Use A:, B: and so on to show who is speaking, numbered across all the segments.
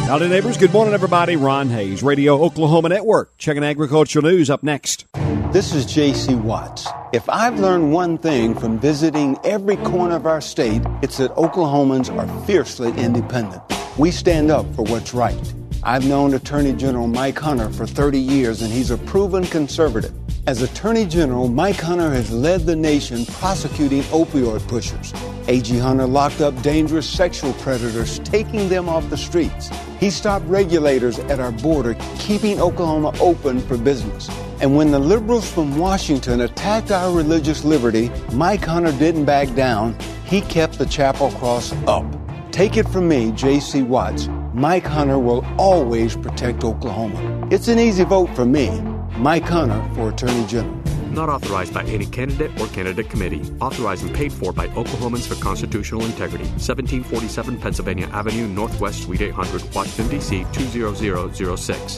A: Howdy, neighbors. Good morning, everybody. Ron Hayes, Radio Oklahoma Network. Checking agricultural news up next.
B: This is J.C. Watts. If I've learned one thing from visiting every corner of our state, it's that Oklahomans are fiercely independent. We stand up for what's right. I've known Attorney General Mike Hunter for 30 years, and he's a proven conservative. As Attorney General, Mike Hunter has led the nation prosecuting opioid pushers. A.G. Hunter locked up dangerous sexual predators, taking them off the streets. He stopped regulators at our border, keeping Oklahoma open for business. And when the liberals from Washington attacked our religious liberty, Mike Hunter didn't back down. He kept the chapel cross up. Take it from me, J.C. Watts. Mike Hunter will always protect Oklahoma. It's an easy vote for me. Mike Hunter for Attorney General.
C: Not authorized by any candidate or candidate committee. Authorized and paid for by Oklahomans for Constitutional Integrity. 1747 Pennsylvania Avenue, Northwest, Suite 800, Washington, D.C. 20006.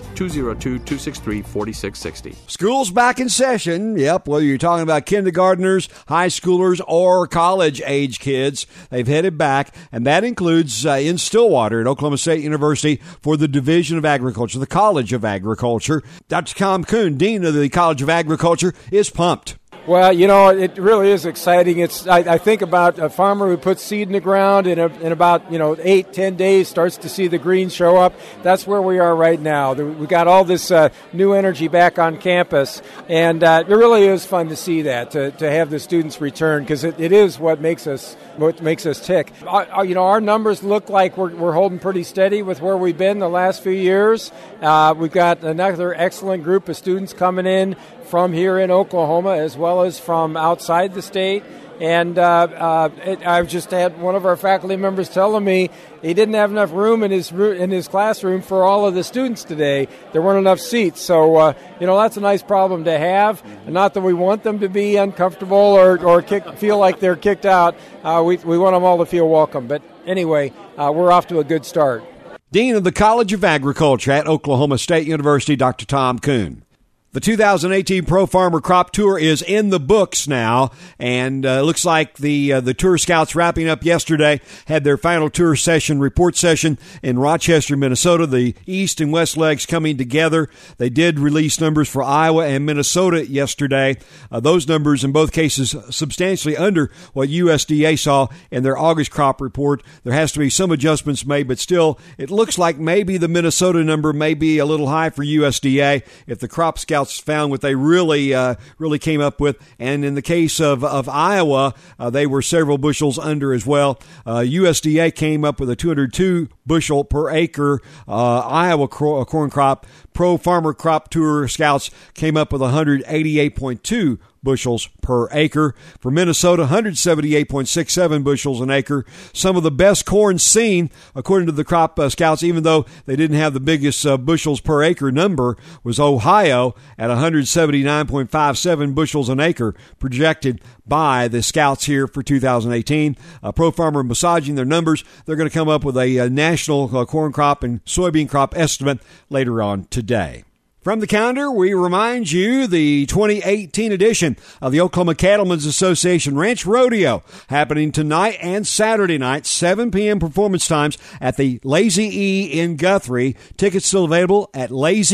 C: 202-263-4660.
A: School's back in session. Yep, whether you're talking about kindergartners, high schoolers, or college-age kids, they've headed back, and that includes in Stillwater at Oklahoma State University for the Division of Agriculture, the College of Agriculture. Dr. Tom Kuhn, Dean of the College of Agriculture, is pumped.
D: Well, you know, it really is exciting. I think about a farmer who puts seed in the ground and in about 8-10 days starts to see the green show up. That's where we are right now. We got all this new energy back on campus, and it really is fun to see that, to have the students return, because it is what makes us tick. Our numbers look like we're holding pretty steady with where we've been the last few years. We've got another excellent group of students coming in from here in Oklahoma as well as from outside the state. And I've just had one of our faculty members telling me he didn't have enough room in his classroom for all of the students today. There weren't enough seats. So, that's a nice problem to have. Not that we want them to be uncomfortable or feel like they're kicked out. We want them all to feel welcome. But anyway, we're off to a good start.
A: Dean of the College of Agriculture at Oklahoma State University, Dr. Tom Kuhn. The 2018 Pro Farmer Crop Tour is in the books now, and looks like the Tour Scouts wrapping up yesterday had their final tour session, report session in Rochester, Minnesota. The East and West legs coming together. They did release numbers for Iowa and Minnesota yesterday. Those numbers in both cases substantially under what USDA saw in their August crop report. There has to be some adjustments made, but still, it looks like maybe the Minnesota number may be a little high for USDA if the crop scouts found what they really came up with. And in the case of Iowa, they were several bushels under as well. USDA came up with a 202 bushel per acre Iowa corn crop. Pro Farmer Crop Tour Scouts came up with 188.2 bushels per acre. For Minnesota, 178.67 bushels an acre. Some of the best corn seen, according to the crop scouts, even though they didn't have the biggest bushels per acre number, was Ohio at 179.57 bushels an acre, projected by the scouts here for 2018. Pro Farmer massaging their numbers. They're going to come up with a national corn crop and soybean crop estimate later on today. From the calendar, we remind you the 2018 edition of the Oklahoma Cattlemen's Association Ranch Rodeo happening tonight and Saturday night, 7 p.m. performance times at the Lazy E in Guthrie. Tickets still available at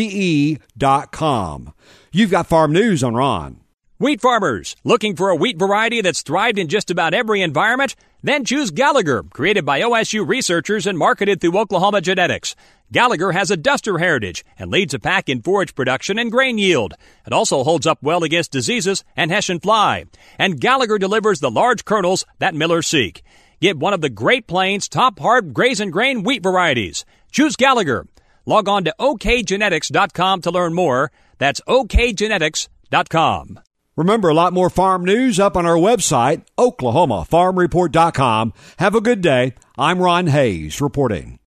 A: lazye.com. You've got farm news on Ron.
E: Wheat farmers, looking for a wheat variety that's thrived in just about every environment? Then choose Gallagher, created by OSU researchers and marketed through Oklahoma Genetics. Gallagher has a duster heritage and leads a pack in forage production and grain yield. It also holds up well against diseases and Hessian fly. And Gallagher delivers the large kernels that millers seek. Get one of the Great Plains top hard graze and grain wheat varieties. Choose Gallagher. Log on to okgenetics.com to learn more. That's okgenetics.com.
A: Remember, a lot more farm news up on our website, oklahomafarmreport.com. Have a good day. I'm Ron Hayes reporting.